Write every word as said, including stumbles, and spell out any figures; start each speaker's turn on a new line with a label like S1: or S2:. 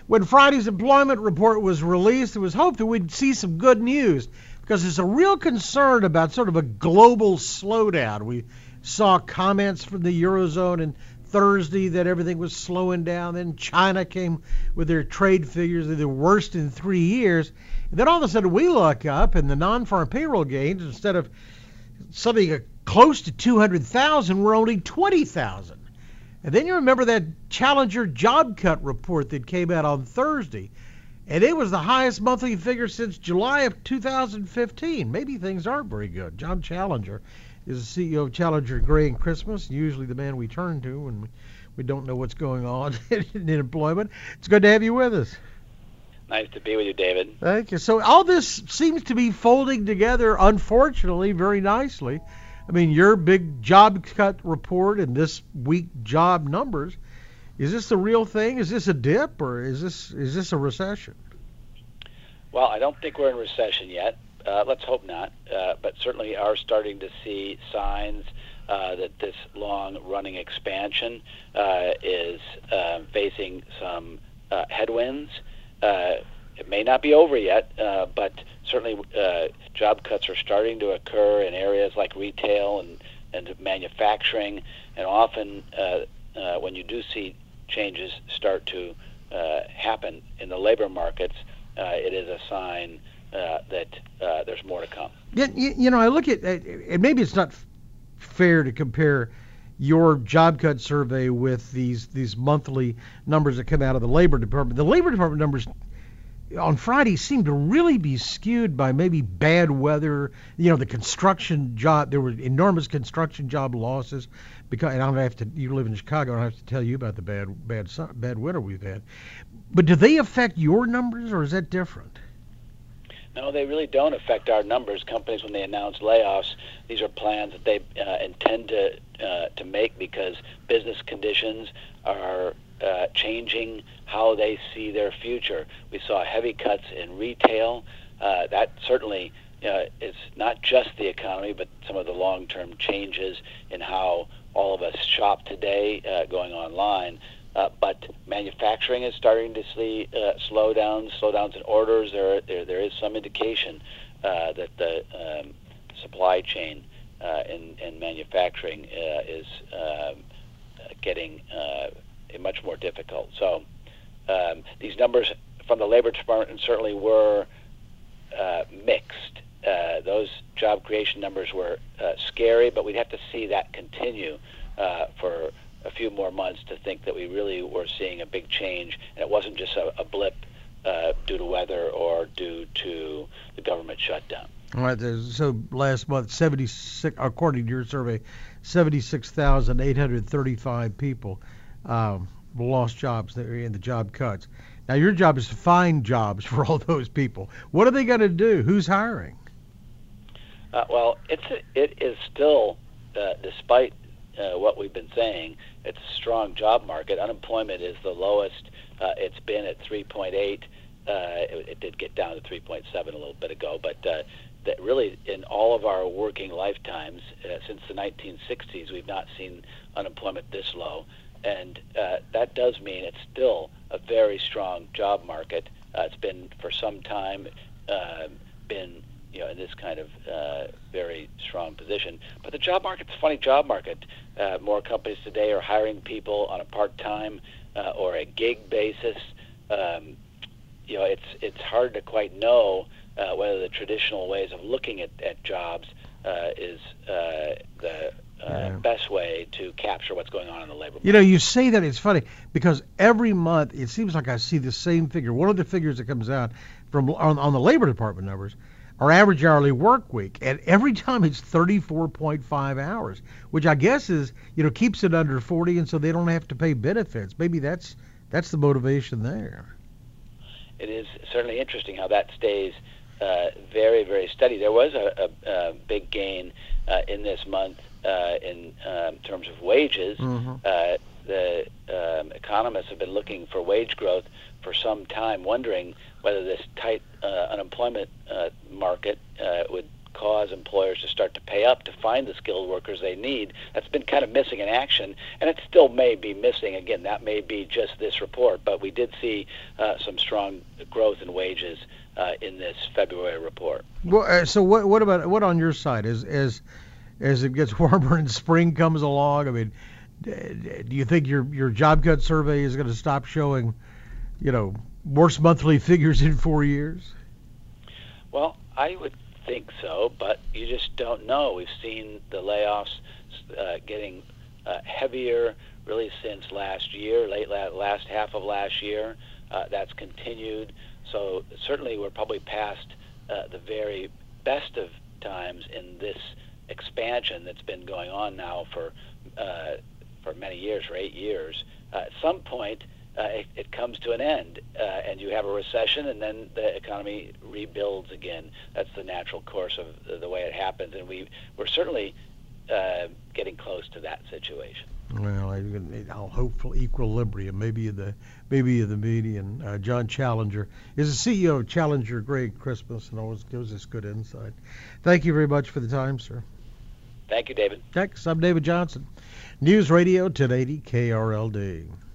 S1: when Friday's employment report was released, it was hoped that we'd see some good news because there's a real concern about sort of a global slowdown. We saw comments from the Eurozone and Thursday that everything was slowing down. Then China came with their trade figures, they're the worst in three years. And then all of a sudden we look up and the non-farm payroll gains, instead of something close to two hundred thousand, we're only twenty thousand. And then you remember that Challenger job cut report that came out on Thursday. And it was the highest monthly figure since July of two thousand fifteen. Maybe things aren't very good. John Challenger is the C E O of Challenger Gray and Christmas, usually the man we turn to when we, we don't know what's going on in employment. It's good to have you with us.
S2: Nice to be with you, David.
S1: Thank you. So all this seems to be folding together, unfortunately, very nicely. I mean, your big job cut report and this week job numbers, is this the real thing? Is this a dip, or is this is this a recession?
S2: Well, I don't think we're in recession yet. Uh, let's hope not, uh, but certainly are starting to see signs uh, that this long-running expansion uh, is uh, facing some uh, headwinds. Uh, it may not be over yet, uh, but certainly uh, job cuts are starting to occur in areas like retail and, and manufacturing, and often uh, uh, when you do see changes start to uh, happen in the labor markets, uh, it is a sign Uh, that uh, there's more to come.
S1: Yeah, you, you know, I look at, and maybe it's not f- fair to compare your job cut survey with these these monthly numbers that come out of the Labor Department. The Labor Department numbers on Friday seem to really be skewed by maybe bad weather. You know, the construction job, there were enormous construction job losses. Because, and I don't have to, you live in Chicago, I don't have to tell you about the bad bad bad winter we've had. But do they affect your numbers, or is that different?
S2: No, they really don't affect our numbers. Companies, when they announce layoffs, these are plans that they uh, intend to uh, to make because business conditions are uh, changing how they see their future. We saw heavy cuts in retail. Uh, that certainly uh, is not just the economy, but some of the long-term changes in how all of us shop today, uh, going online. Uh, but manufacturing is starting to see uh, slowdowns, slowdowns in orders. There, there, there is some indication uh, that the um, supply chain uh, in, in manufacturing uh, is uh, getting uh, much more difficult. So um, these numbers from the Labor Department certainly were uh, mixed. Uh, those job creation numbers were uh, scary, but we'd have to see that continue uh, for a few more months to think that we really were seeing a big change, and it wasn't just a, a blip uh, due to weather or due to the government shutdown.
S1: All right. So last month, seventy-six, according to your survey, seventy-six thousand eight hundred thirty-five people um, lost jobs in the job cuts. Now, your job is to find jobs for all those people. What are they going to do? Who's hiring?
S2: Uh, well, it's it is still, uh, despite uh, what we've been saying, it's a strong job market. Unemployment is the lowest uh, it's been at three point eight. Uh, it, it did get down to three point seven a little bit ago, but uh, that really in all of our working lifetimes uh, since the nineteen sixties, we've not seen unemployment this low. And uh, that does mean it's still a very strong job market. Uh, it's been for some time uh, been you know in this kind of uh, very strong position. But the job market's a funny job market. Uh, more companies today are hiring people on a part-time uh, or a gig basis. Um, you know, it's it's hard to quite know uh, whether the traditional ways of looking at, at jobs uh, is uh, the Uh, yeah. best way to capture what's going on in the labor market.
S1: You know, you say that, it's funny, because every month it seems like I see the same figure. One of the figures that comes out from on, on the Labor Department numbers are average hourly work week, and every time it's thirty-four point five hours, which I guess is, you know, keeps it under forty, and so they don't have to pay benefits. Maybe that's that's the motivation there.
S2: It is certainly interesting how that stays uh, very, very steady. There was a, a, a big gain uh, in this month Uh, in um, terms of wages.
S1: Mm-hmm.
S2: uh, the um, economists have been looking for wage growth for some time, wondering whether this tight uh, unemployment uh, market uh, would cause employers to start to pay up to find the skilled workers they need. That's been kind of missing in action, and it still may be missing. Again, that may be just this report, but we did see uh, some strong growth in wages uh, in this February report.
S1: Well, uh, so what, what about what on your side? As as as it gets warmer and spring comes along, I mean, do you think your your job cut survey is going to stop showing, you know, worse monthly figures in four years?
S2: Well, I would think so, but you just don't know. We've seen the layoffs uh, getting uh, heavier really since last year, late la- last half of last year. Uh, that's continued. So certainly we're probably past uh, the very best of times in this expansion that's been going on now for uh, for many years, for eight years. Uh, at some point, uh, it, it comes to an end, uh, and you have a recession, and then the economy rebuilds again. That's the natural course of the, the way it happens, and we, we're certainly uh, getting close to that situation.
S1: Well, I, I'll hope for equilibrium, maybe the maybe the median. Uh, John Challenger is the C E O of Challenger Gray Christmas, and always gives us good insight. Thank you very much for the time, sir.
S2: Thank you, David.
S1: Thanks. I'm David Johnson. News Radio ten eighty K R L D.